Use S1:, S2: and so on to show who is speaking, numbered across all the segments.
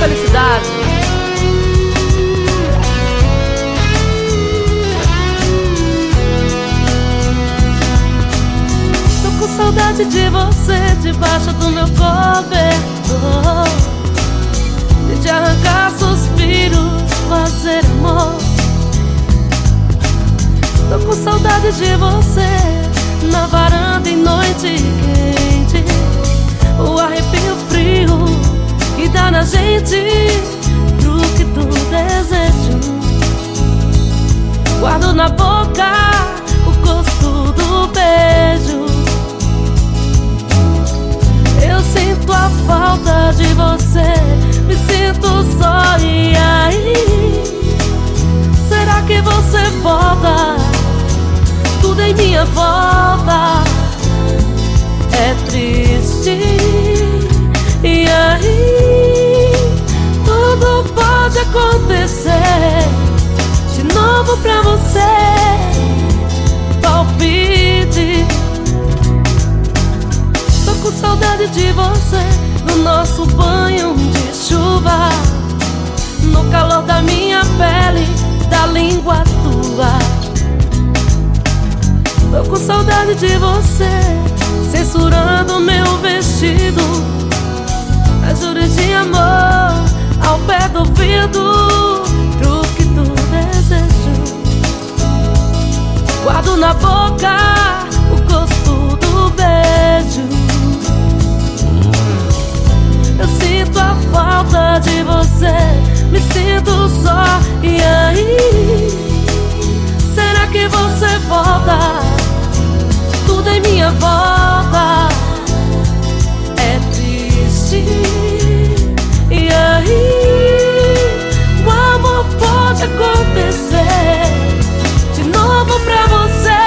S1: felicidade.
S2: Tô com saudade de você debaixo do meu cobertor, de arrancar suspiros, fazer amor. Tô com saudade de você na varanda em noite quente, o arrepio frio que dá na gente, truque do desejo. Guardo na boca o gosto do beijo. Eu sinto a falta de você, me sinto só, e aí? Será que você volta? Tudo em minha volta é triste, e aí? Tudo pode acontecer de novo pra você. Palpite. Tô com saudade de você no nosso banho de chuva, no calor da minha pele, da língua tua. Tô com saudade de você censurando meu vestido, as juras de amor ao pé do ouvido, truque do desejo. Guardo na boca o gosto do beijo. Eu sinto a falta de você, me sinto só, e aí? Será que você volta? Tudo em minha volta é triste, e aí? O amor pode acontecer de novo pra você.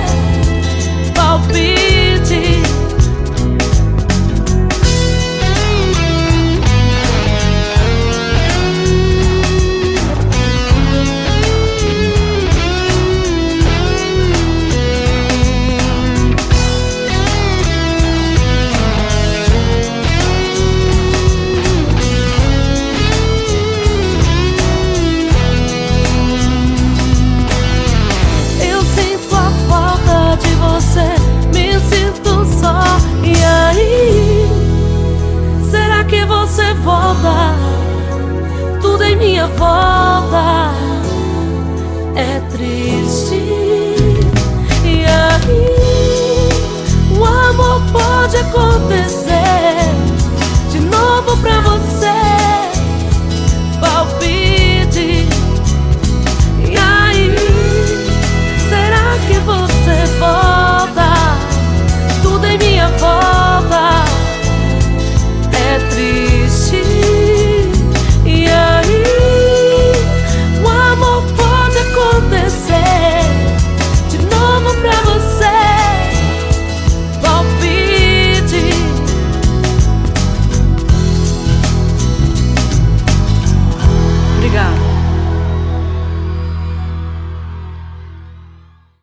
S2: Palpite. Me sinto só, e aí? Será que você volta? Tudo em minha volta